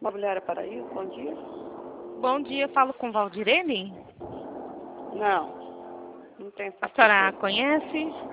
Mobiliária Paraíso, bom dia. Bom dia, falo com Valdirene. Não tem essa A senhora pessoa. conhece?